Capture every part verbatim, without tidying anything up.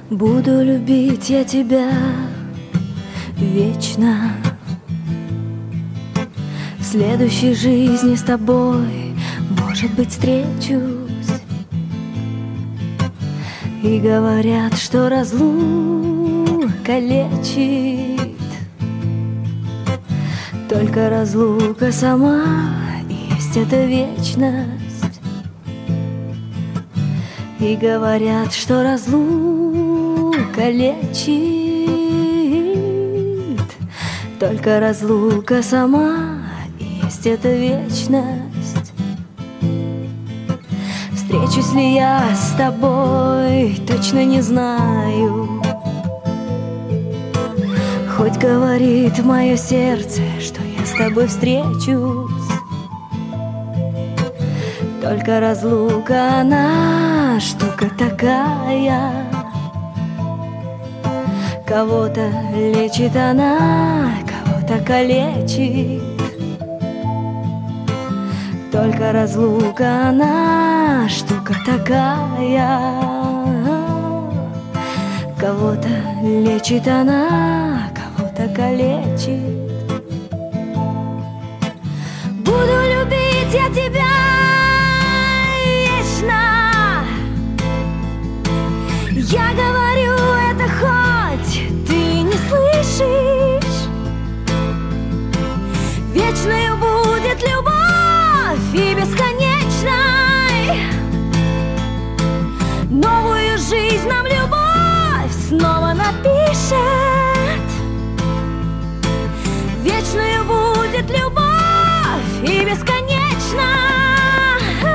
Буду любить я тебя вечно. В следующей жизни с тобой, может быть, встречусь. И говорят, что разлука лечит. Только разлука сама есть эта вечность. И говорят, что разлука лечит. Только разлука сама есть эта вечность. Встречусь ли я с тобой, точно не знаю. Хоть говорит мое сердце, что я с тобой встречусь. Только разлука, она штука такая. Кого-то лечит она, кого-то калечит. Только разлука, она штука такая. Кого-то лечит она, кого-то калечит. Буду любить я тебя вечно. Я говорю это, хоть ты не слышишь. Вечною будет любовь и бесконечной. Новую жизнь нам любовь снова напишет. Вечною будет любовь и бесконечной.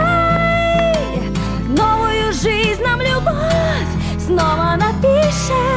Новую жизнь нам любовь снова напишет.